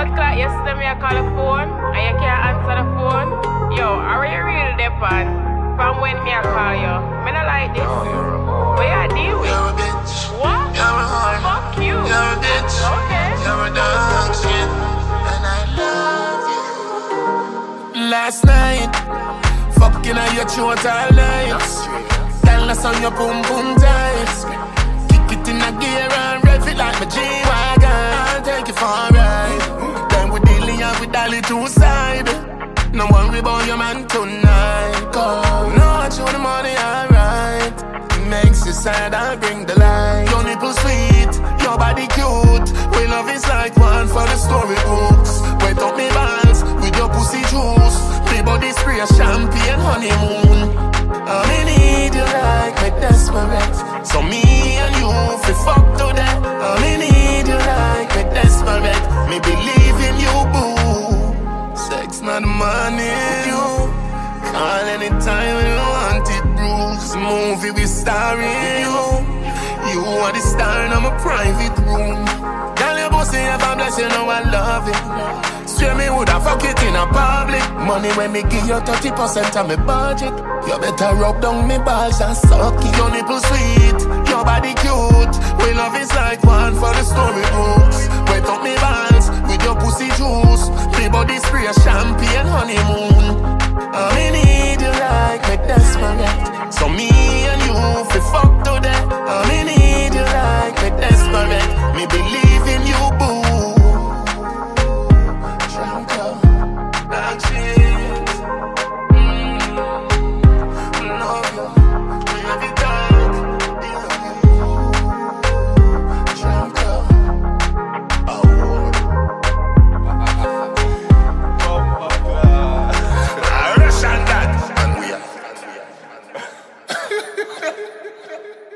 blood clot yesterday, me I call the phone, and you can't answer the phone. Yo, are you real depend? From when me I call you? Me not like this. What you deal with? You're a bitch. What? You're a whore. Fuck you. You're a bitch. Okay. You're a dog shit. And I love you. Last night, fucking on your throat all night. Tell us on your boom boom tight. Kick it in a gear and rev it like my G-Wagon. I'll take it for a ride. Then we dealing with Dolly two side. No worry about your man tonight. Cause no, I show the money alright. It makes you sad, I bring the light. Your nipple sweet, your body cute. We love is like one for the storybooks. Wet up me balls with your pussy juice. Me body spray a champagne honeymoon. I'm in need you like me desperate. So me and you fi fuck to that. I'm in need you like me desperate. Me believe in you, boo. Sex not money, you call anytime when you want it, Bruce. Movie we starring you. You are the star in my private room. Girl, your pussy if I bless you, know I love it. Swear me woulda fuck it in a public. Money when me give you 30% of me budget. You better rub down me balls and suck it. Your nipple sweet, your body cute. We love is like one for the storybooks. Wet up me balls with your pussy juice. Me body spray a champagne honeymoon. I'm in need you like me desperate. So me and you fi fuck to that. I'm in need you like me desperate. Me believe in you, boo. Drunk up, like shit. Love you, love you dark. Drunk up, Russian that, and we are.